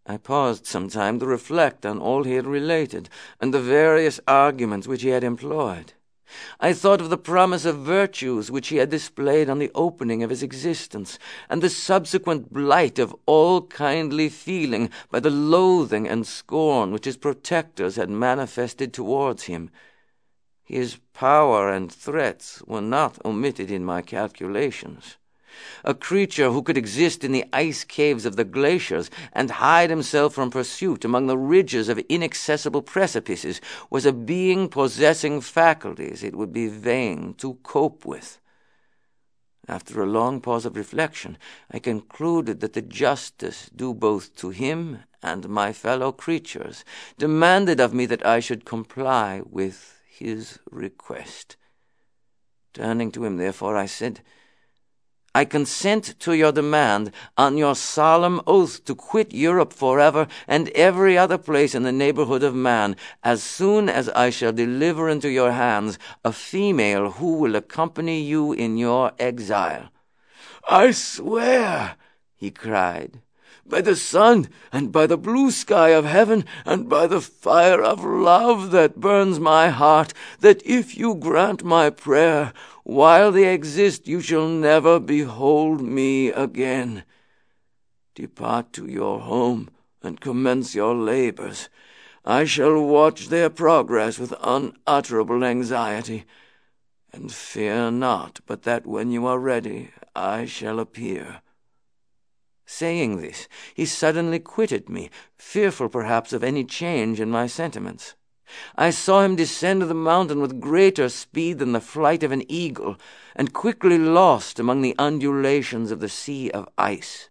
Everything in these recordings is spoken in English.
I paused some time to reflect on all he had related, and the various arguments which he had employed. I thought of the promise of virtues which he had displayed on the opening of his existence, and the subsequent blight of all kindly feeling by the loathing and scorn which his protectors had manifested towards him. His power and threats were not omitted in my calculations. A creature who could exist in the ice caves of the glaciers and hide himself from pursuit among the ridges of inaccessible precipices was a being possessing faculties it would be vain to cope with. After a long pause of reflection, I concluded that the justice due both to him and my fellow creatures demanded of me that I should comply with his request. Turning to him, therefore, I said, "I consent to your demand on your solemn oath to quit Europe forever and every other place in the neighborhood of man, as soon as I shall deliver into your hands a female who will accompany you in your exile." "I swear," he cried, "by the sun and by the blue sky of heaven and by the fire of love that burns my heart, that if you grant my prayer, while they exist you shall never behold me again. Depart to your home and commence your labors. I shall watch their progress with unutterable anxiety, and fear not but that when you are ready I shall appear." Saying this, he suddenly quitted me, fearful perhaps of any change in my sentiments. I saw him descend the mountain with greater speed than the flight of an eagle, and quickly lost among the undulations of the sea of ice.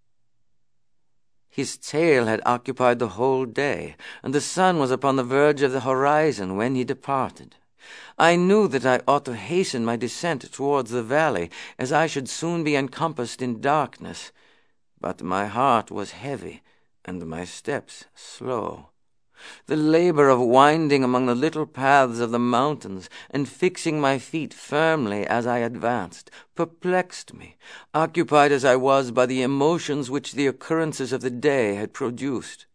His tale had occupied the whole day, and the sun was upon the verge of the horizon when he departed. I knew that I ought to hasten my descent towards the valley, as I should soon be encompassed in darkness, but my heart was heavy, and my steps slow. The labor of winding among the little paths of the mountains, and fixing my feet firmly as I advanced, perplexed me, occupied as I was by the emotions which the occurrences of the day had produced.